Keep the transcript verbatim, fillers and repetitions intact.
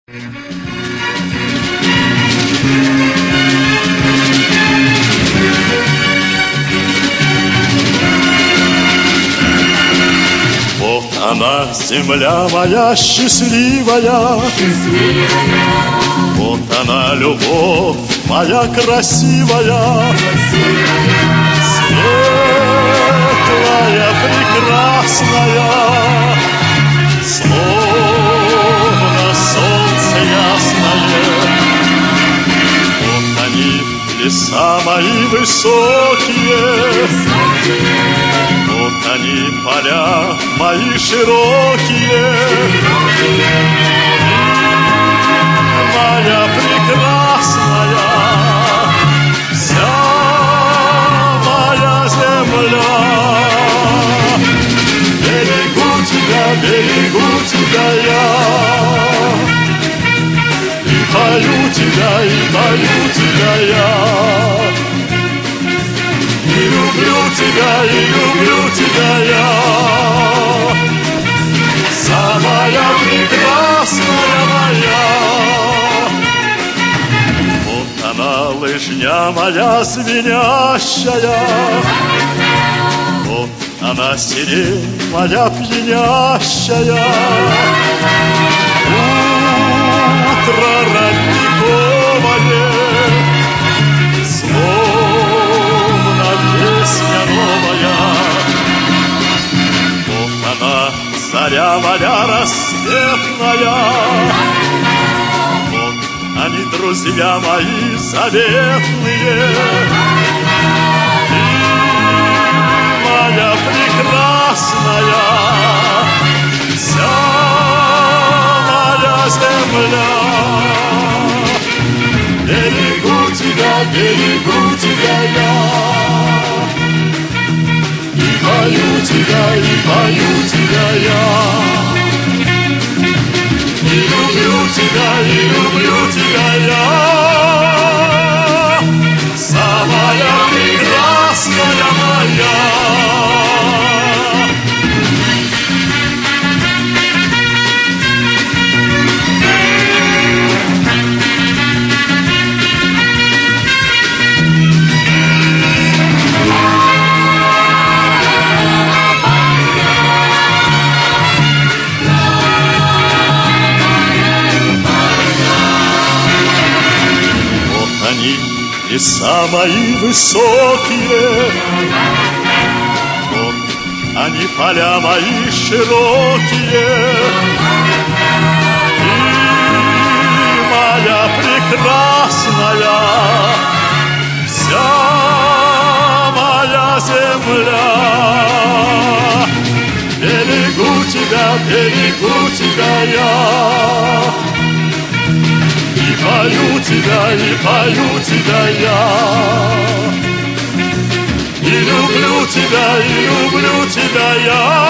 Вот она, земля моя счастливая, счастливая. Вот она, любовь моя красивая, красивая. Светлая, прекрасная, словно солнце ясное. Вот они, леса мои высокие, высокие. Вот они, поля мои широкие, широкие. Моя прекрасная, вся моя земля. Берегу тебя, берегу тебя я, и пою тебя, и пою тебя я. И люблю тебя, и люблю тебя я, самая прекрасная моя. Вот она, лыжня моя звенящая, вот она, сирень моя пьянящая. Утро родниковое, заря моя рассветная. Вот они, друзья мои заветные, и моя прекрасная, вся моя земля. Берегу тебя, берегу тебя я, и пою тебя, и пою тебя я. И люблю тебя, и люблю тебя я, самая прекрасная моя. Леса мои высокие, вот они, поля мои широкие, и моя прекрасная, вся моя земля. Берегу тебя, берегу тебя я, и пою тебя, и пою тебя я, и люблю тебя, и люблю тебя я.